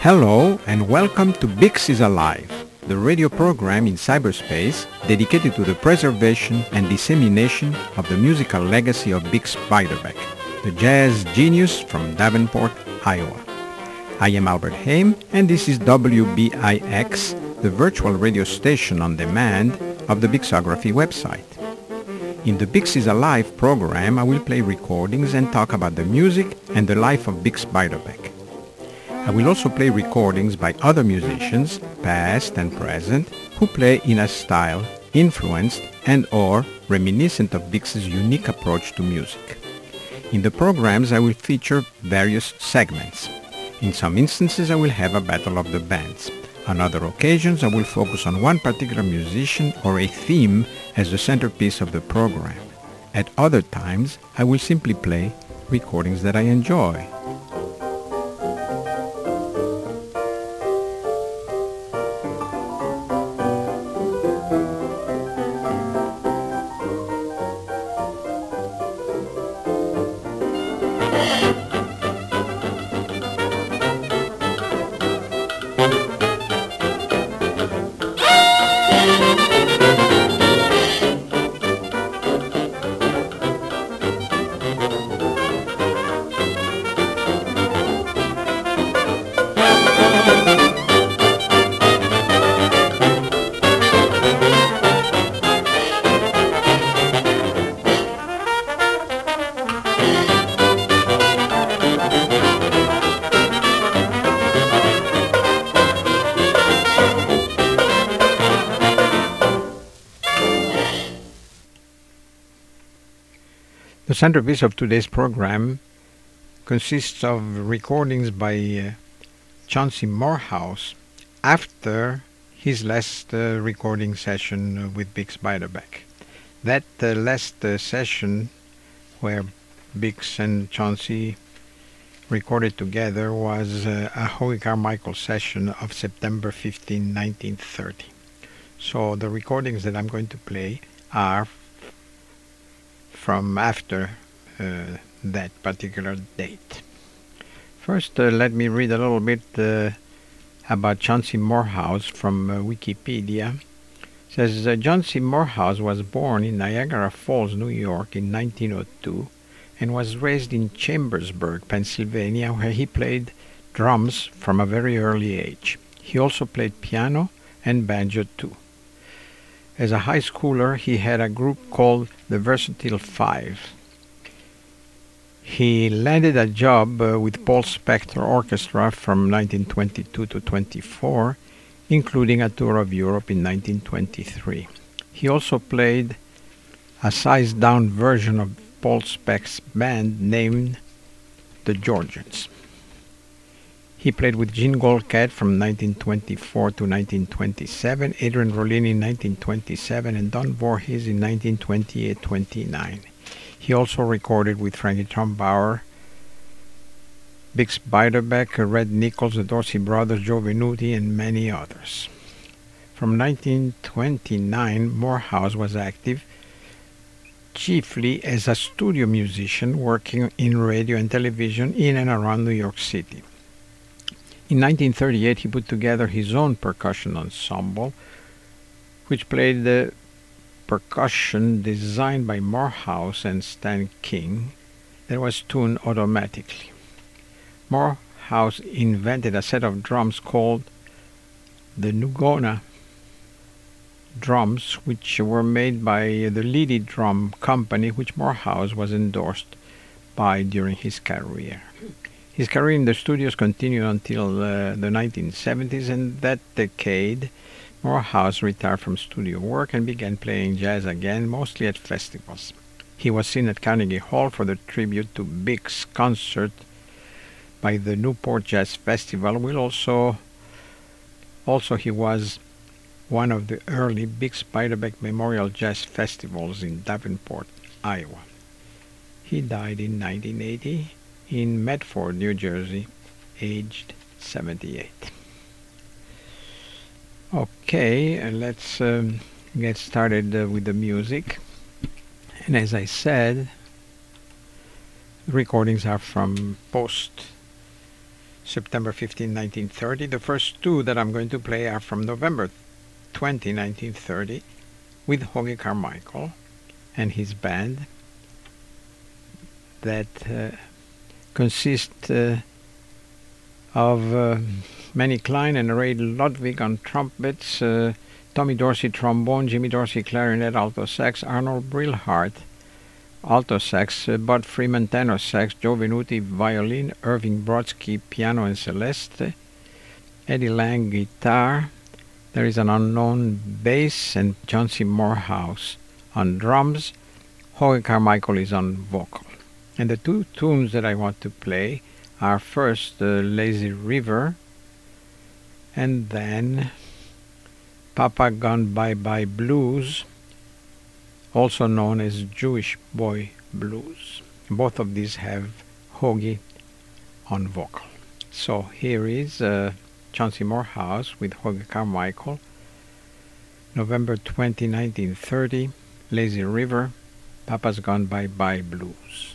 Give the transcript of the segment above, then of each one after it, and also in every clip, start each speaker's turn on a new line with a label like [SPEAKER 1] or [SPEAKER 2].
[SPEAKER 1] Hello and welcome to Bix is Alive, the radio program in cyberspace dedicated to the preservation and dissemination of the musical legacy of Bix Beiderbecke, the jazz genius from Davenport, Iowa. I am Albert Haim and this is WBIX, the virtual radio station on demand of the Bixography website. In the Bix is Alive program, I will play recordings and talk about the music and the life of Bix Beiderbecke. I will also play recordings by other musicians, past and present, who play in a style influenced and or reminiscent of Bix's unique approach to music. In the programs, I will feature various segments. In some instances, I will have a battle of the bands. On other occasions, I will focus on one particular musician or a theme as the centerpiece of the program. At other times, I will simply play recordings that I enjoy. The centerpiece of today's program consists of recordings by Chauncey Morehouse after his last recording session with Bix Beiderbecke. That last session where Bix and Chauncey recorded together was a Hoagy Carmichael session of September 15, 1930. So the recordings that I'm going to play are from after that particular date. First, let me read a little bit about Chauncey Morehouse from Wikipedia. It says, Chauncey Morehouse was born in Niagara Falls, New York in 1902 and was raised in Chambersburg, Pennsylvania, where he played drums from a very early age. He also played piano and banjo too. As a high schooler, he had a group called the Versatile Five. He landed a job with Paul Spector Orchestra from 1922 to 24, including a tour of Europe in 1923. He also played a sized-down version of Paul Speck's band named the Georgians. He played with Gene Goldcat from 1924 to 1927, Adrian Rollini in 1927, and Don Voorhees in 1928-29. He also recorded with Frankie Trumbauer, Bix Beiderbecke, Red Nichols, the Dorsey Brothers, Joe Venuti, and many others. From 1929, Morehouse was active chiefly as a studio musician working in radio and television in and around New York City. In 1938, he put together his own percussion ensemble, which played the percussion designed by Morehouse and Stan King that was tuned automatically. Morehouse invented a set of drums called the Nugona drums, which were made by the Leedy Drum Company, which Morehouse was endorsed by during his career. His career in the studios continued until the 1970s, and that decade Morehouse retired from studio work and began playing jazz again, mostly at festivals. He was seen at Carnegie Hall for the tribute to Bix concert by the Newport Jazz Festival, which also he was one of the early Bix Beiderbecke Memorial Jazz Festivals in Davenport, Iowa. He died in 1980 in Medford, New Jersey, aged 78. Okay, let's get started with the music. And as I said, recordings are from post September 15, 1930. The first two that I'm going to play are from November 20, 1930, with Hoagy Carmichael and his band that consists of Manny Klein and Ray Ludwig on trumpets, Tommy Dorsey trombone, Jimmy Dorsey clarinet, alto sax, Arnold Brilhart alto sax, Bud Freeman tenor sax, Joe Venuti violin, Irving Brodsky piano and celeste, Eddie Lang guitar. There is an unknown bass, and John C. Morehouse on drums. Hoagy Carmichael is on vocal. And the two tunes that I want to play are first Lazy River, and then Papa Gone Bye Bye Blues, also known as Jewish Boy Blues. Both of these have Hoagy on vocal. So here is Chauncey Morehouse with Hoagy Carmichael, November 20, 1930, Lazy River, Papa's Gone Bye Bye Blues.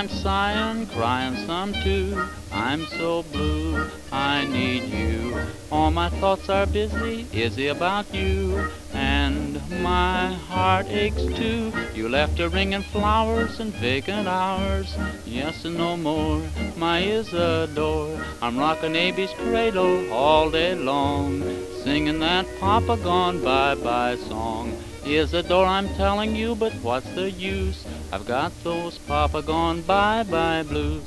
[SPEAKER 2] I'm sighing, crying some too. I'm so blue, I need you. All my thoughts are busy about you. And my heart aches too. You left a ring and flowers and vacant hours. Yes and no more, my Isadore. I'm rocking Abby's cradle all day long, singing that Papa gone bye-bye song. Isadore, I'm telling you, but what's the use? I've got those Papa gone bye-bye blues.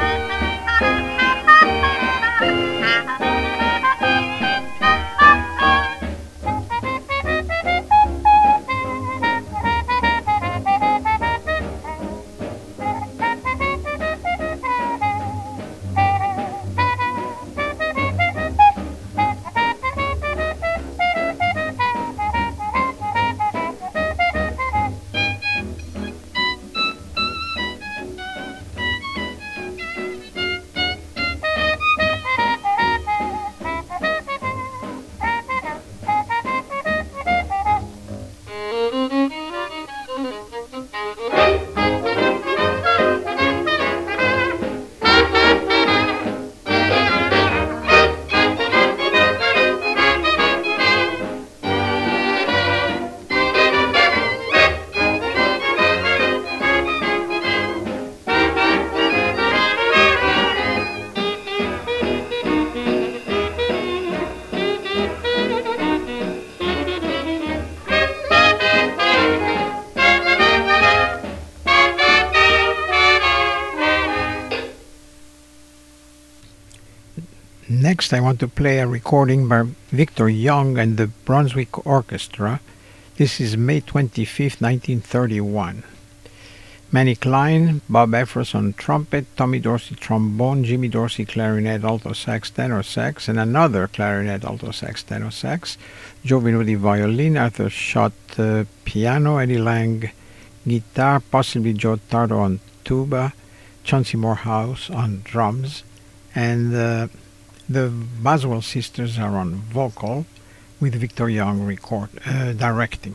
[SPEAKER 1] Next, I want to play a recording by Victor Young and the Brunswick Orchestra. This is May 25th, 1931. Manny Klein, Bob Effross on trumpet, Tommy Dorsey trombone, Jimmy Dorsey clarinet, alto sax, tenor sax, and another clarinet, alto sax, tenor sax, Joe Vinudi violin, Arthur Schott piano, Eddie Lang guitar, possibly Joe Tardo on tuba, Chauncey Morehouse on drums, and the Boswell sisters are on vocal, with Victor Young directing.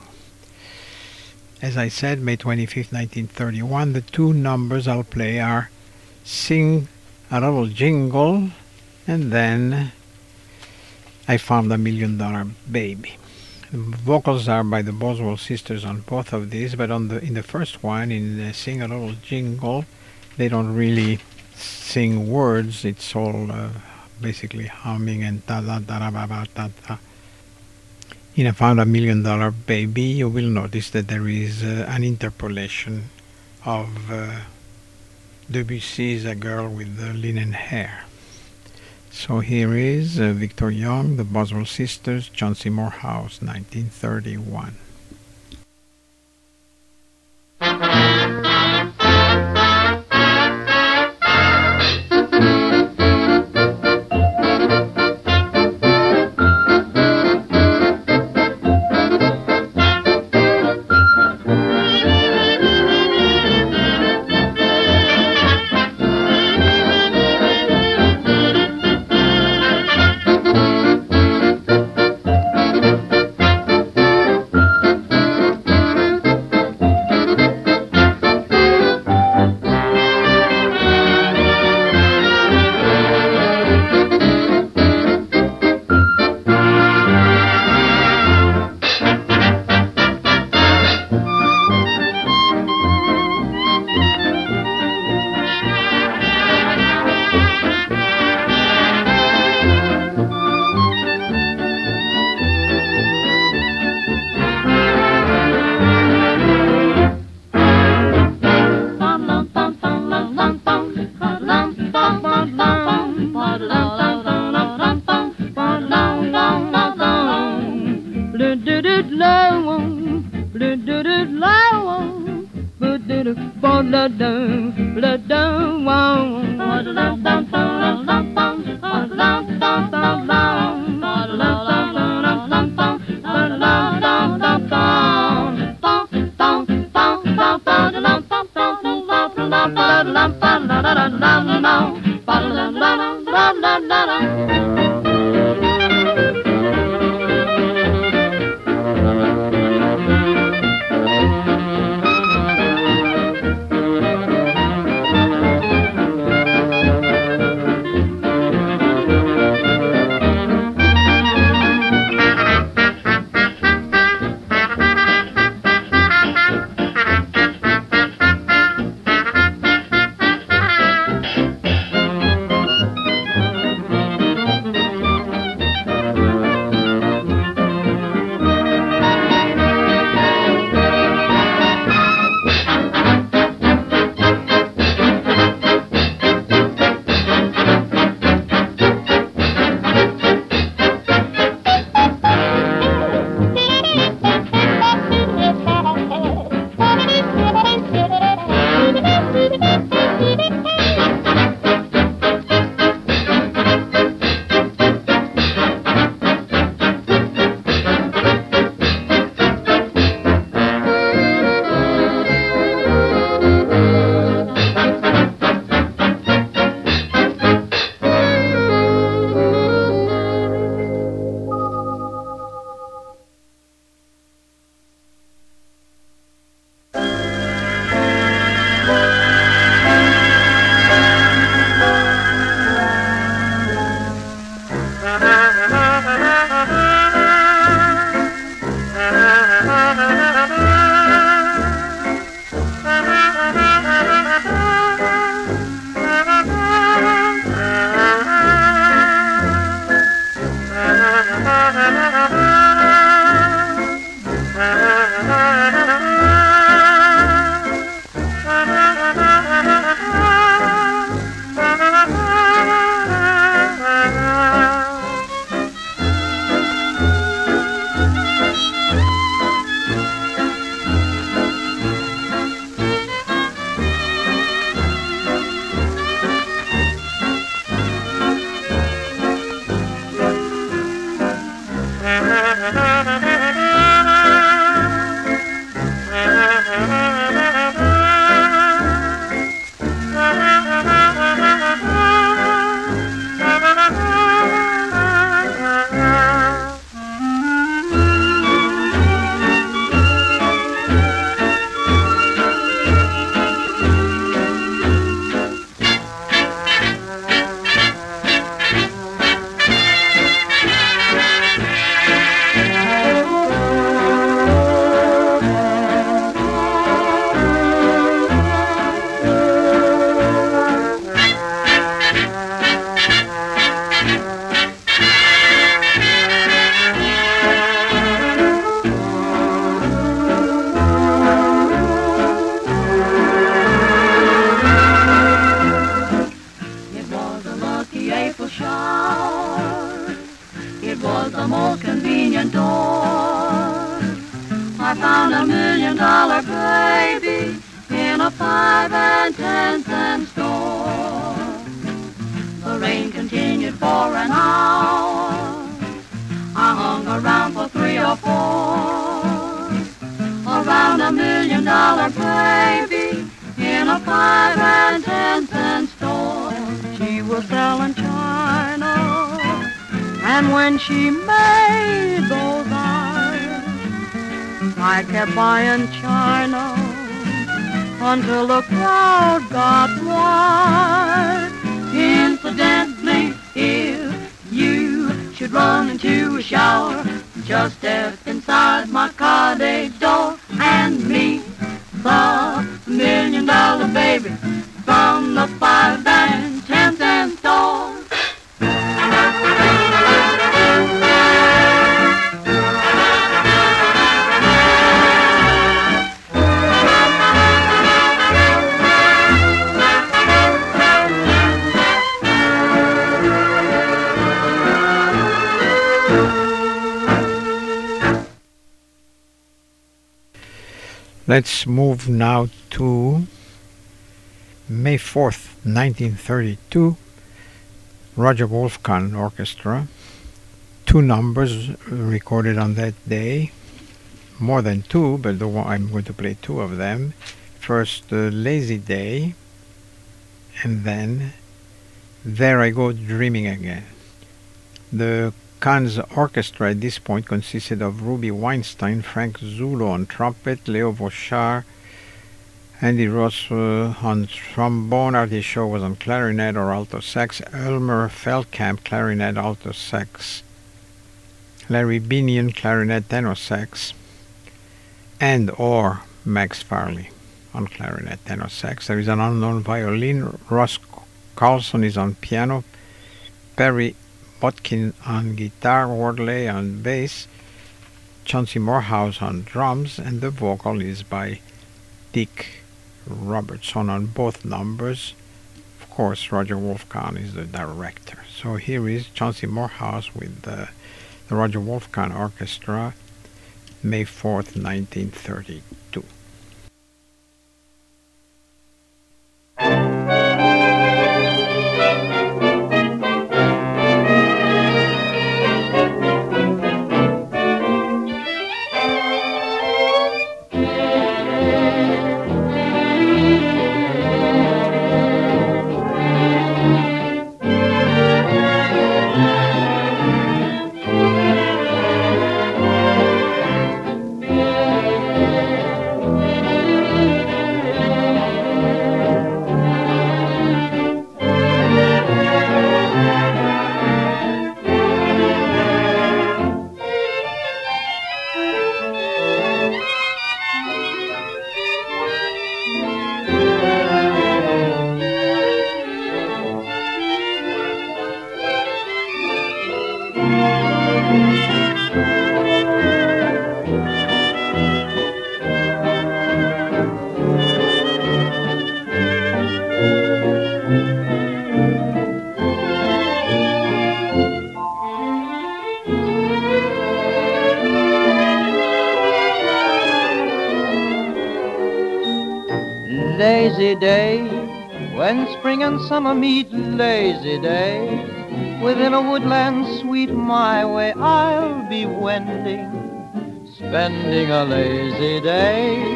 [SPEAKER 1] As I said, May 25th, 1931, the two numbers I'll play are Sing a Little Jingle and then I Found a $1 Million Baby. The vocals are by the Boswell sisters on both of these, but in the first one, in Sing a Little Jingle, they don't really sing words. It's all basically humming and ta-da-da-da-ba-ba-ta-ta. In I Found a $1 Million Baby, you will notice that there is an interpolation of Debussy's A Girl with Linen Hair. So here is Victor Young, the Boswell Sisters, Chauncey Morehouse, 1931. Let's move now to May 4th, 1932, Roger Wolfgang Orchestra. Two numbers recorded on that day, more than two, but I'm going to play two of them. First, Lazy Day, and then There I Go Dreaming Again. The Cannes Orchestra at this point consisted of Ruby Weinstein, Frank Zulo on trumpet, Leo Vauchard, Andy Ross on trombone, Artie Shaw was on clarinet or alto sax, Elmer Feldkamp clarinet, alto sax, Larry Binion clarinet, tenor sax, and or Max Farley on clarinet, tenor sax. There is an unknown violin. Ross Carlson is on piano, Perry Botkin on guitar, Wardley on bass, Chauncey Morehouse on drums, and the vocal is by Dick Robertson on both numbers. Of course, Roger Wolfgang is the director. So here is Chauncey Morehouse with the Roger Wolfgang Orchestra, May 4th, 1932.
[SPEAKER 3] Lazy day, when spring and summer meet, lazy day. Within a woodland sweet my way I'll be wending, spending a lazy day.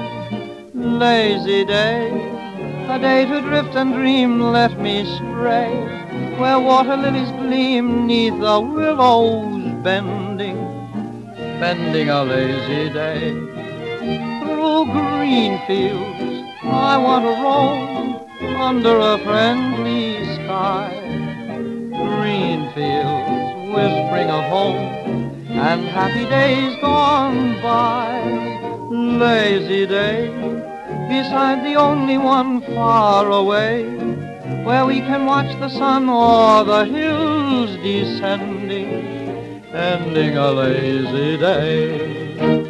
[SPEAKER 3] Lazy day, a day to drift and dream, let me stray, where water lilies gleam neath the willows bending, spending a lazy day. Through green fields I want to roam, under a friendly sky. Green fields whispering of home, and happy days gone by. Lazy day, beside the only one far away, where we can watch the sun o'er the hills descending, ending a lazy day.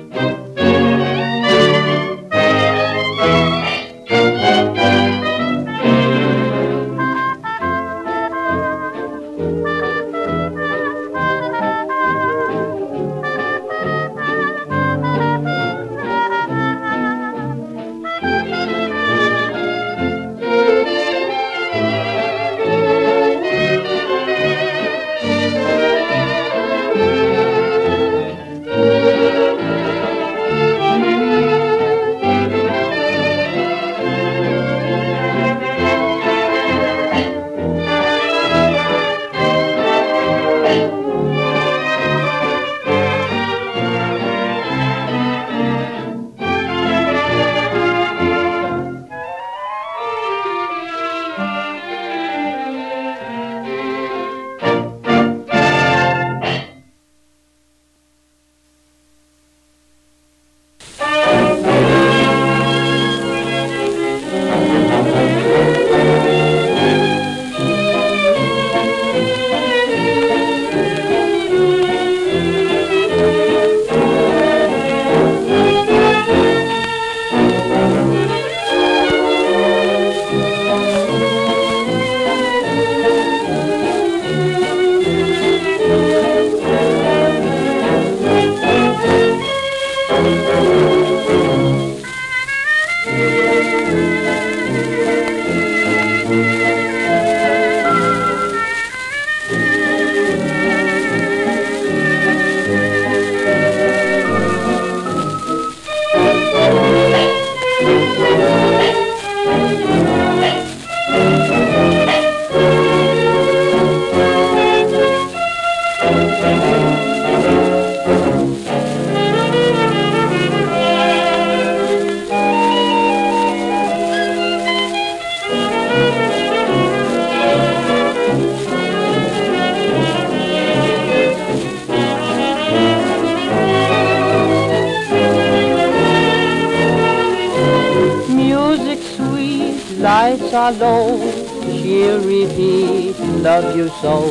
[SPEAKER 4] Lights are low, she'll repeat, love you so.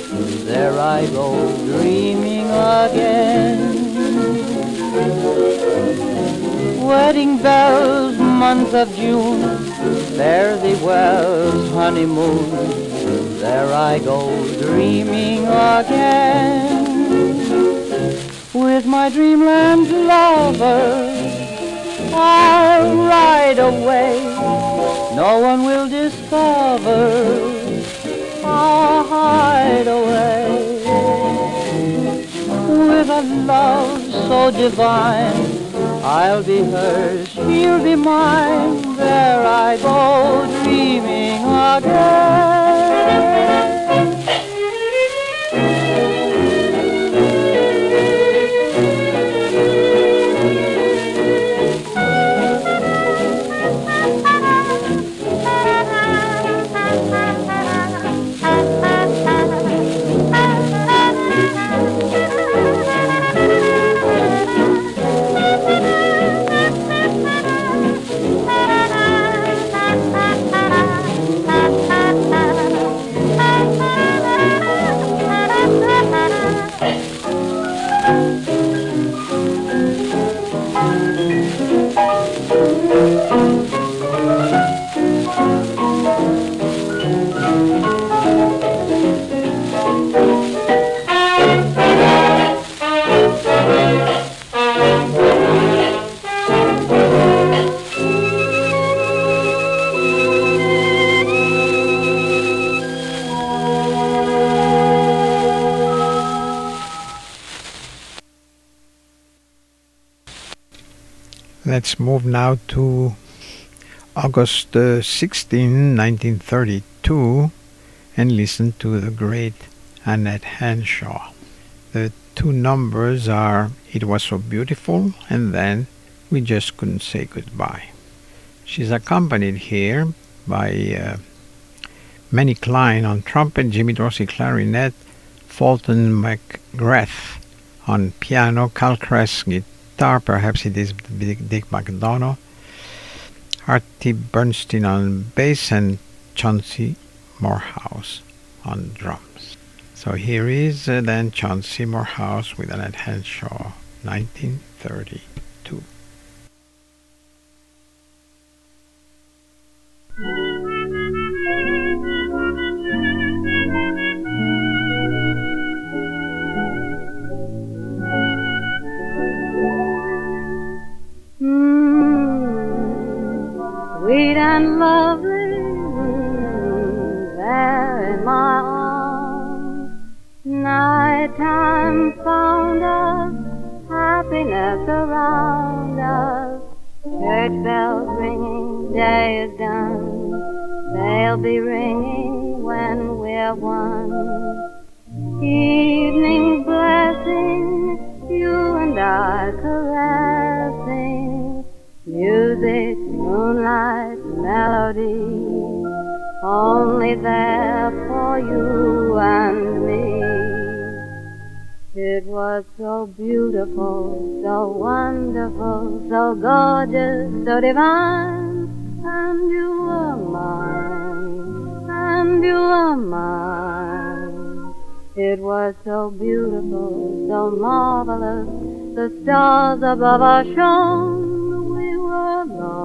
[SPEAKER 4] There I go, dreaming again. Wedding bells, month of June, fare thee well, honeymoon. There I go, dreaming again. With my dreamland lover, I'll ride away. No one will discover our hideaway. With a love so divine, I'll be hers, she'll be mine. There I go, dreaming again.
[SPEAKER 1] Let's move now to August 16, 1932, and listen to the great Annette Henshaw. The two numbers are It Was So Beautiful and then We Just Couldn't Say Goodbye. She's accompanied here by Manny Klein on trumpet, Jimmy Dorsey clarinet, Fulton McGrath on piano, Cal Kress guitar, perhaps it is Dick McDonough, Artie Bernstein on bass, and Chauncey Morehouse on drums. So here is then Chauncey Morehouse with Annette Henshaw, 1932.
[SPEAKER 5] Sweet and lovely, there in my arms, nighttime found us, happiness around us, church bells ringing, day is done, they'll be ringing when we're one. Evening's blessing, you and I caressing, music, moonlight, melody, only there for you and me. It was so beautiful, so wonderful, so gorgeous, so divine, and you were mine, and you were mine. It was so beautiful, so marvelous, the stars above us shone. We were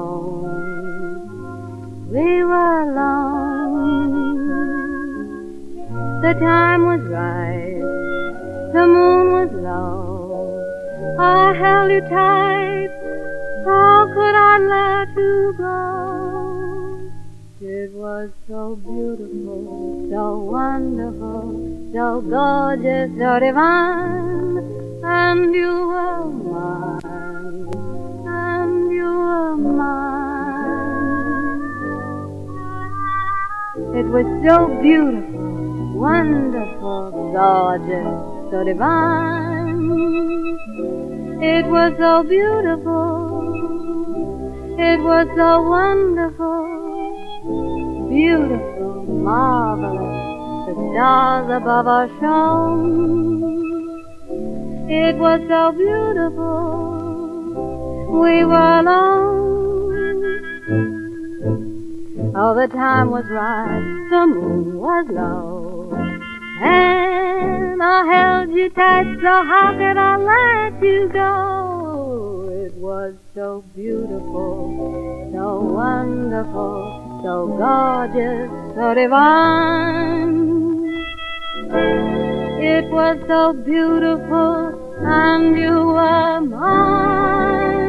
[SPEAKER 5] alone, we were alone. The time was right, the moon was low, I held you tight, how could I let you go? It was so beautiful, so wonderful, so gorgeous, so divine, and you were mine, and you were mine. It was so beautiful, wonderful, gorgeous, so divine. It was so beautiful, it was so wonderful, beautiful, marvelous, the stars above us shone. It was so beautiful, we were alone. Oh, the time was right, the moon was low, and I held you tight, so how could I let you go? It was so beautiful, so wonderful, so gorgeous, so divine. It was so beautiful, and you were mine.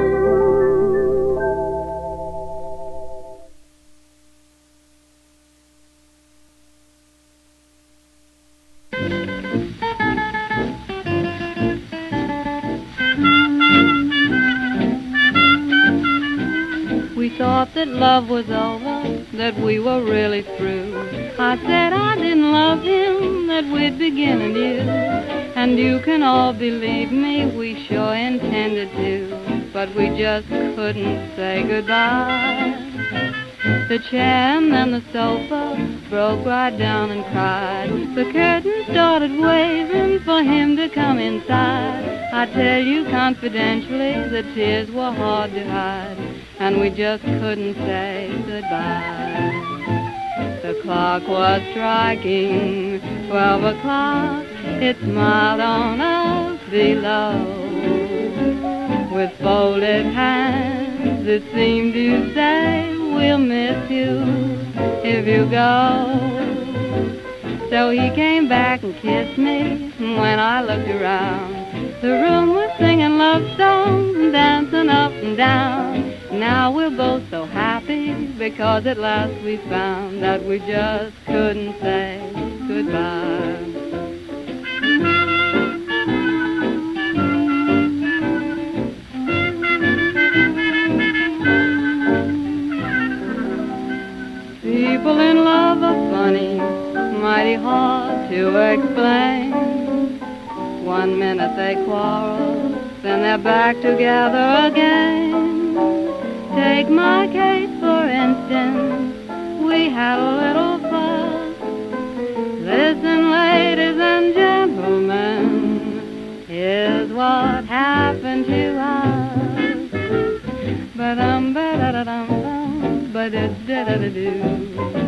[SPEAKER 6] We thought that love was over, that we were really through. I said I didn't love him, that we'd begin anew. And you can all believe me, we sure intended to, but we just couldn't say goodbye. The chair and then the sofa broke right down and cried. The curtain started waving for him to come inside. I tell you confidentially, the tears were hard to hide, and we just couldn't say goodbye. The clock was striking 12 o'clock. It smiled on us below. With folded hands, it seemed to say, we'll miss you if you go. So he came back and kissed me, and when I looked around, the room was singing love songs and dancing up and down. Now we're both so happy because at last we found that we just couldn't say goodbye. to explain. One minute they quarrel, then they're back together again. Take my case for instance, we had a little fuss. Listen, ladies and gentlemen, here's what happened to us. Ba-dum, ba-da-da-dum-dum, ba-da-da-da-da-doo.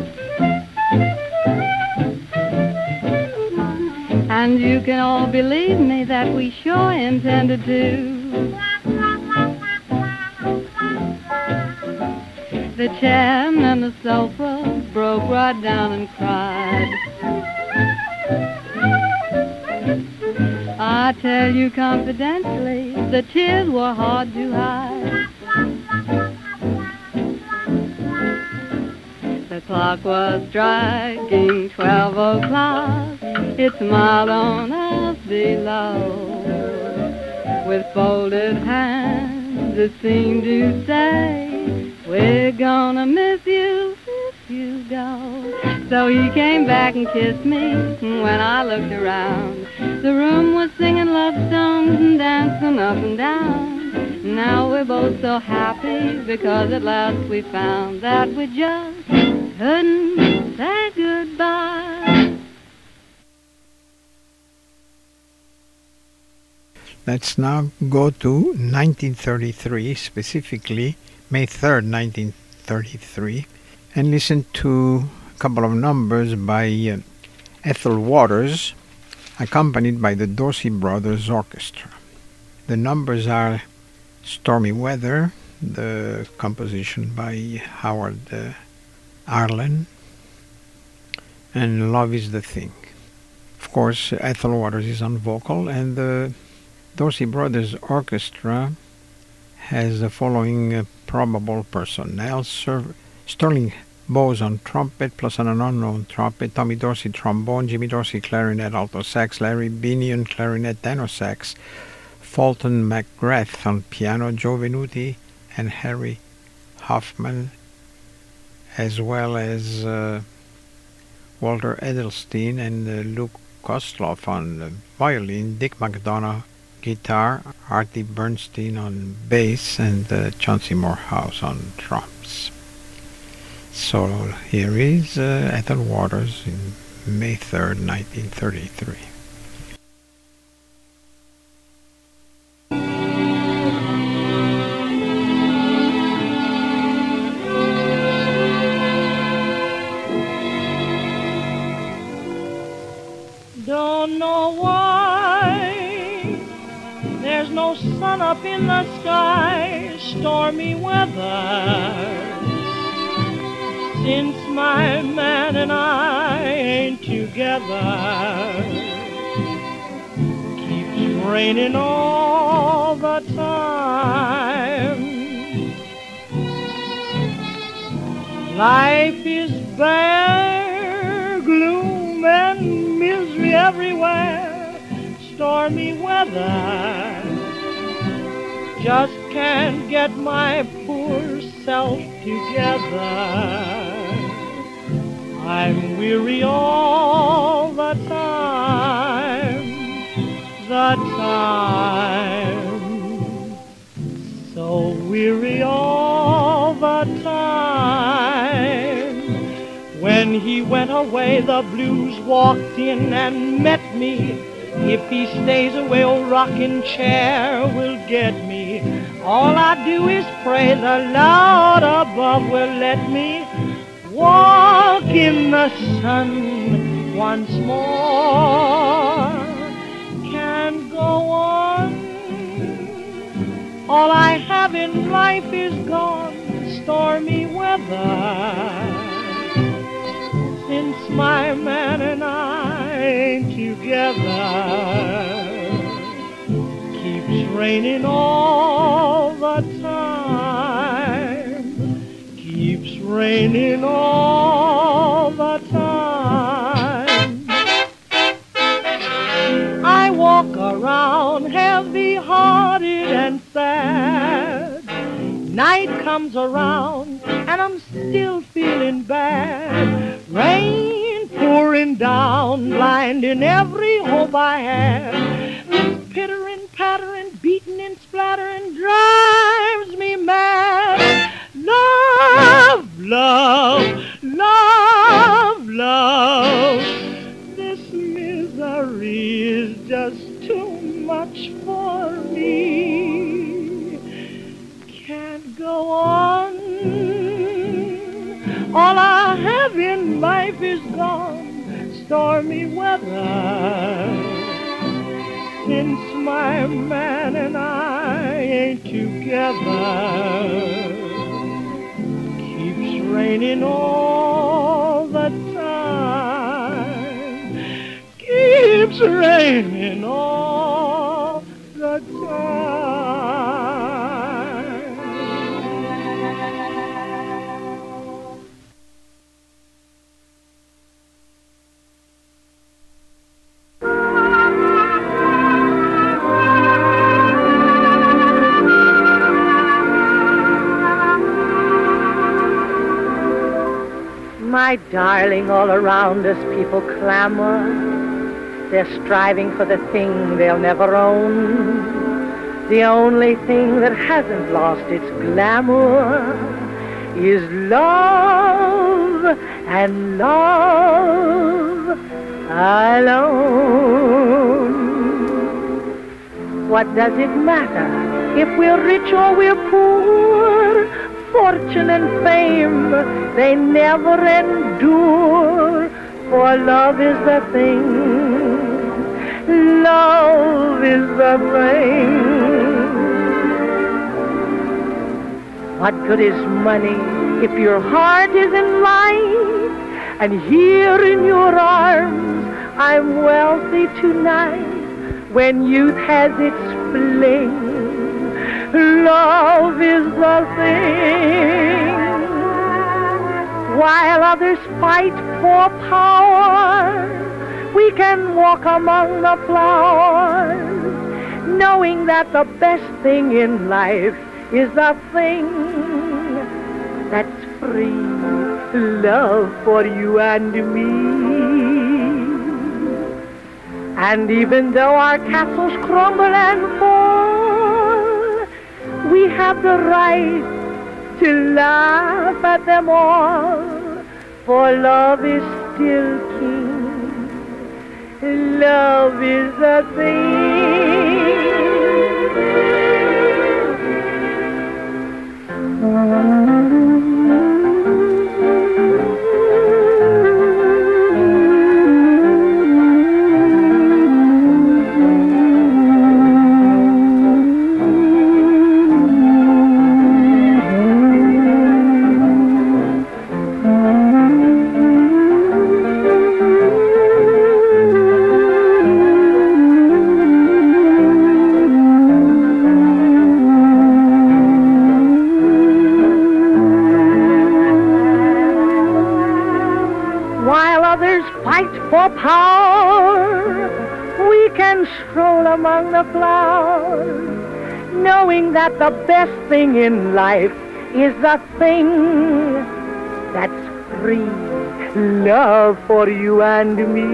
[SPEAKER 6] And you can all believe me that we sure intended to. The chair and the sofa broke right down and cried. I tell you confidentially, the tears were hard to hide. The clock was striking 12 o'clock. It smiled on us below. With folded hands, it seemed to say, we're gonna miss you if you go. So he came back and kissed me, and when I looked around, the room was singing love songs and dancing up and down. Now we're both so happy because at last we found that we just couldn't say goodbye.
[SPEAKER 1] Let's now go to 1933, specifically May 3rd, 1933, and listen to a couple of numbers by Ethel Waters, accompanied by the Dorsey Brothers Orchestra. The numbers are Stormy Weather, the composition by Howard Arlen, and Love is the Thing. Of course, Ethel Waters is on vocal, and the Dorsey Brothers Orchestra has the following probable personnel: Sterling Bowes on trumpet plus an unknown trumpet, Tommy Dorsey trombone, Jimmy Dorsey clarinet, alto sax, Larry Binion clarinet, tenor sax, Fulton McGrath on piano, Joe Venuti and Harry Hoffman, as well as Walter Edelstein and Luke Kosloff on violin, Dick McDonough guitar, Artie Bernstein on bass, and Chauncey Morehouse on drums. So here is Ethel Waters in May 3rd, 1933.
[SPEAKER 7] Don't know why there's no sun up in the sky, stormy weather. Since my man and I ain't together, keeps raining all the time. Life is bare, gloom and misery everywhere, stormy weather. Just can't get my poor self together. I'm weary all the time, so weary all the time. When he went away, the blues walked in and met me. If he stays away, old rocking chair will get me. All I do is pray the Lord above will let me walk in the sun once more. Can't go on. All I have in life is gone, stormy weather. Since my man and I ain't together, keeps raining all the time, keeps raining all the time. I walk around heavy-hearted and sad. Night comes around and I'm still feeling bad. Rain pouring down, blinding in every hope I had. This pittering, pattering, beating and splattering drives me mad. Love, love, love, love. This misery is just too much for me. Can't go on. All I have in life is gone. Stormy weather. Since my man and I ain't together. Keeps raining all the time. Keeps raining all the time.
[SPEAKER 8] My darling, all around us people clamor. They're striving for the thing they'll never own. The only thing that hasn't lost its glamour is love, and love alone. What does it matter if we're rich or we're poor? Fortune and fame, they never endure, for love is the thing, love is the thing. What good is money if your heart isn't light? And here in your arms I'm wealthy tonight, when youth has its fling. Love is the thing. While others fight for power, we can walk among the flowers, knowing that the best thing in life is the thing that's free. Love for you and me. And even though our castles crumble and fall, we have the right to laugh at them all, for love is still king. Love is the thing. For power, we can stroll among the flowers, knowing that the best thing in life is the thing that's free. Love for you and me.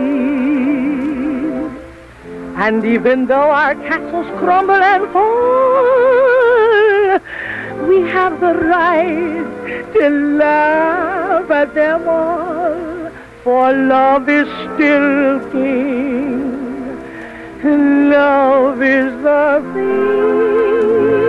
[SPEAKER 8] And even though our castles crumble and fall, we have the right to laugh at them all, for love is still king. Love is the thing.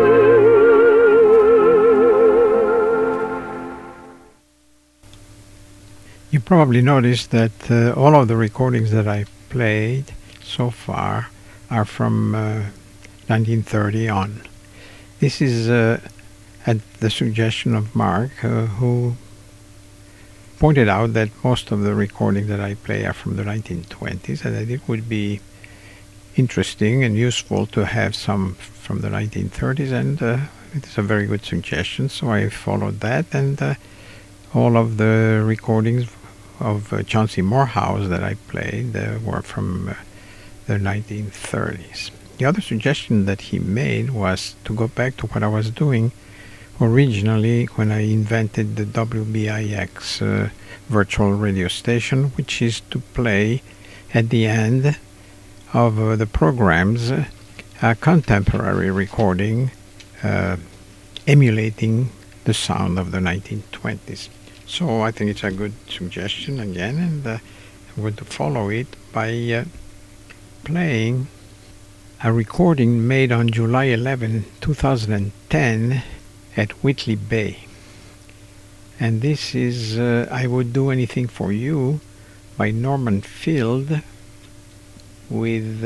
[SPEAKER 1] You probably noticed that all of the recordings that I played so far are from 1930 on. This is at the suggestion of Mark, who pointed out that most of the recordings that I play are from the 1920s, and that it would be interesting and useful to have some from the 1930s, and it is a very good suggestion, so I followed that, and all of the recordings of Chauncey Morehouse that I played were from the 1930s. The other suggestion that he made was to go back to what I was doing originally when I invented the WBIX virtual radio station, which is to play at the end of the programs a contemporary recording emulating the sound of the 1920s. So I think it's a good suggestion again, and I'm going to follow it by playing a recording made on July 11, 2010 at Whitley Bay. And this is I Would Do Anything for You by Norman Field, with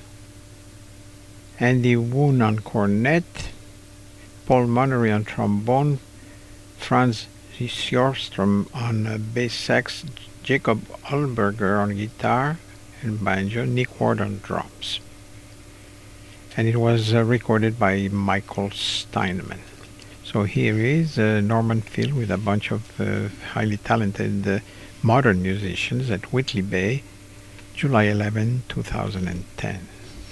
[SPEAKER 1] Andy Woon on cornet, Paul Monnery on trombone, Franz Sjorstrom on bass sax, Jacob Alberger on guitar and banjo, Nick Ward on drums. And it was recorded by Michael Steinman. So here is Norman Field with a bunch of highly talented modern musicians at Whitley Bay, July 11, 2010.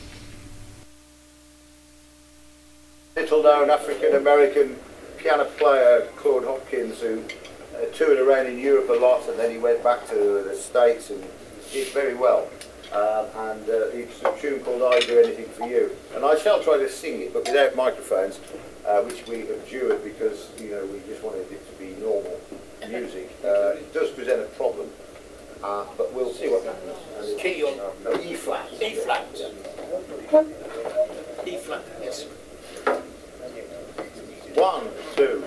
[SPEAKER 9] Little-known African-American piano player Claude Hopkins, who toured around in Europe a lot, and then he went back to the States and did very well. It's a tune called I Do Anything for You. And I shall try to sing it, but without microphones, which we abjured because, we just wanted it to be normal music. It does present a problem, but we'll see what happens.
[SPEAKER 10] Key on
[SPEAKER 9] E flat.
[SPEAKER 10] E flat. E flat, yes.
[SPEAKER 9] 1, 2.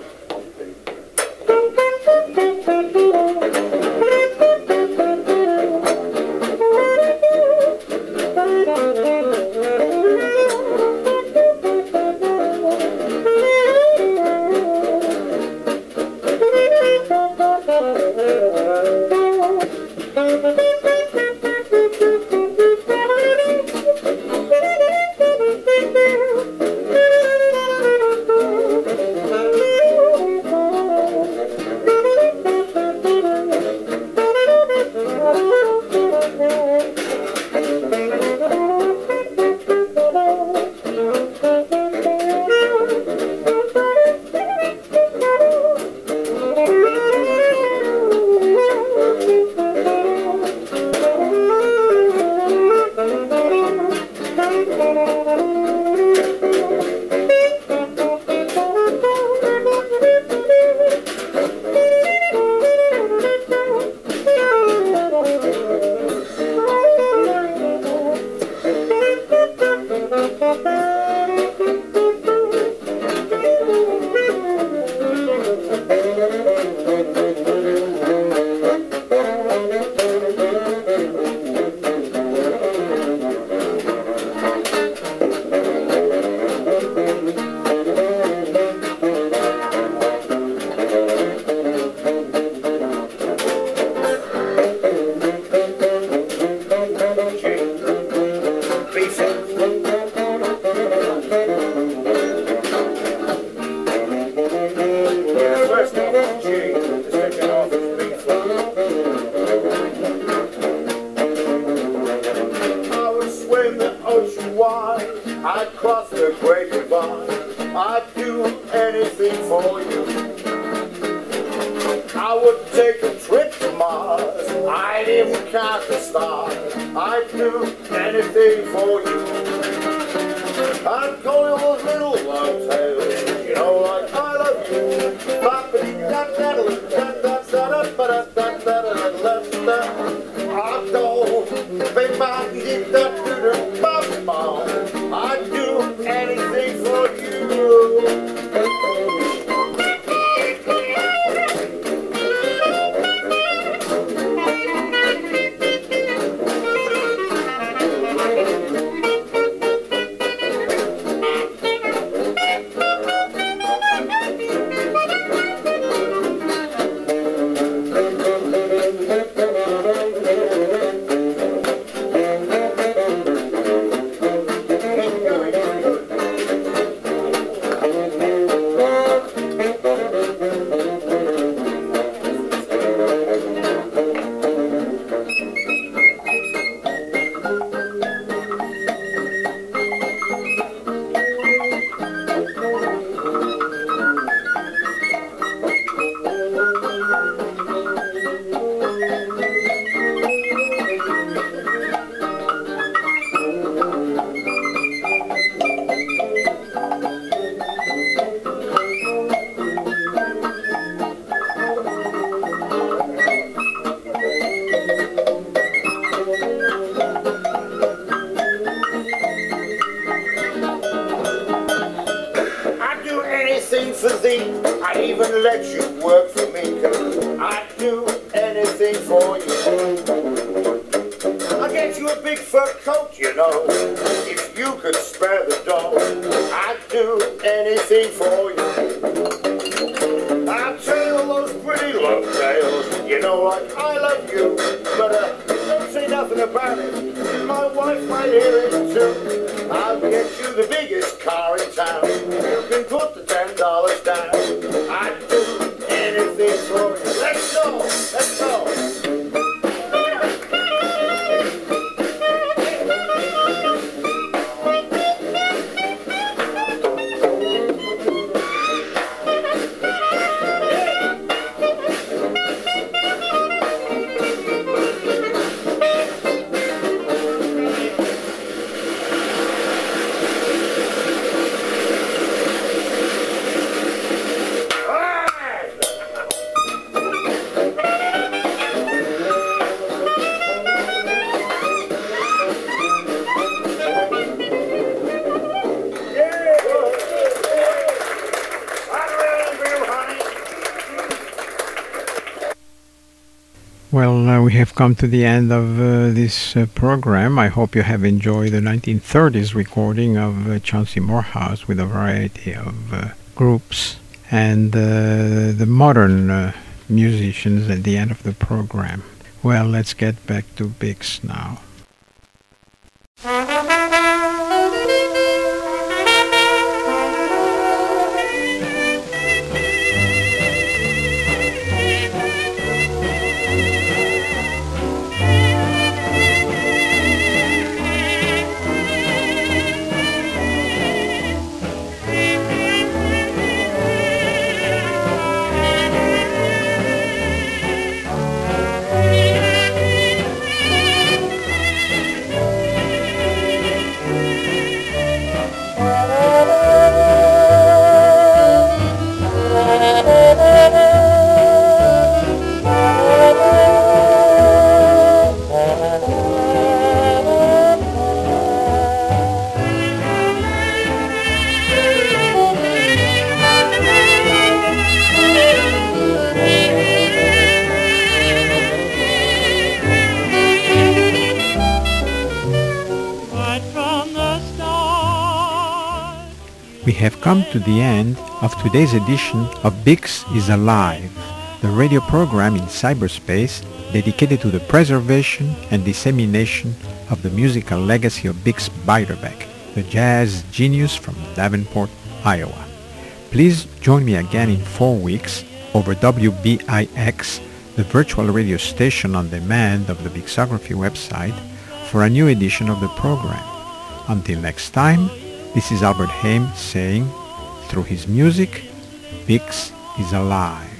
[SPEAKER 9] I'd cross the great divide, I'd do anything for you. I would take a trip to Mars, I'd even count the stars, I'd do anything for you. I'd call you those little love tales, like I love you. I'd go, baby, I'd do anything for you. anything for thee. I'd even let you work for me, 'cause I'd do anything for you. I'll get you a big fur coat, you know, if you could spare the dough. I'd do anything for you. I'll tell you all those pretty love tales, you know, like I love you, but don't say nothing about it, my wife might hear it too. I'll get you the biggest car in town, you can put the $10 down. I'd do anything for you. Let's go, let's go.
[SPEAKER 1] Well, we have come to the end of this program. I hope you have enjoyed the 1930s recording of Chauncey Morehouse with a variety of groups and the modern musicians at the end of the program. Well, let's get back to Bix now. We have come to the end of today's edition of Bix is Alive, the radio program in cyberspace dedicated to the preservation and dissemination of the musical legacy of Bix Beiderbecke, the jazz genius from Davenport, Iowa. Please join me again in 4 weeks over WBIX, the virtual radio station on demand of the Bixography website, for a new edition of the program. Until next time, this is Albert Haim saying, through his music, Bix is alive.